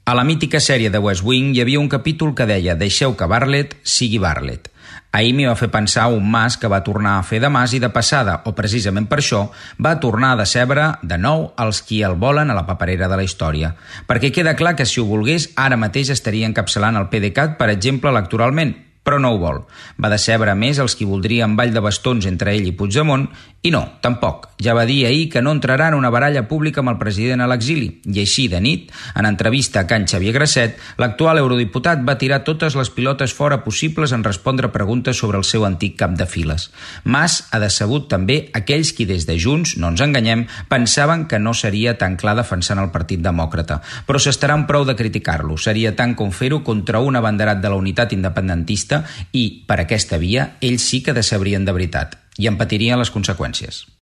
A la mítica sèrie de West Wing hi havia un capítol que deia «Deixeu que Bartlett sigui Bartlett». Ahir m'hi va fer pensar un Mas que va tornar a fer de Mas i de passada, o precisament per això, va tornar a decebre de nou els qui el volen a la paperera de la història. Perquè queda clar que si ho volgués, ara mateix estaria encapçalant el PDeCAT, per exemple, electoralment, però no ho vol. Va decebre més els qui voldrien ball de bastons entre ell i Puigdemont, i no, tampoc. Ja va dir ahir que no entrarà en una baralla pública amb el president a l'exili, i així, de nit, en entrevista a Can Xavier Grasset, l'actual eurodiputat va tirar totes les pilotes fora possibles en respondre preguntes sobre el seu antic cap de files. Mas ha decebut també aquells qui des de Junts, no ens enganyem, pensaven que no seria tan clar defensant el Partit Demòcrata, però s'estaran prou de criticar-lo. Seria tant com fer-ho contra un abanderat de la unitat independentista i, per aquesta via, ells sí que decebrien de veritat i en patirien les conseqüències.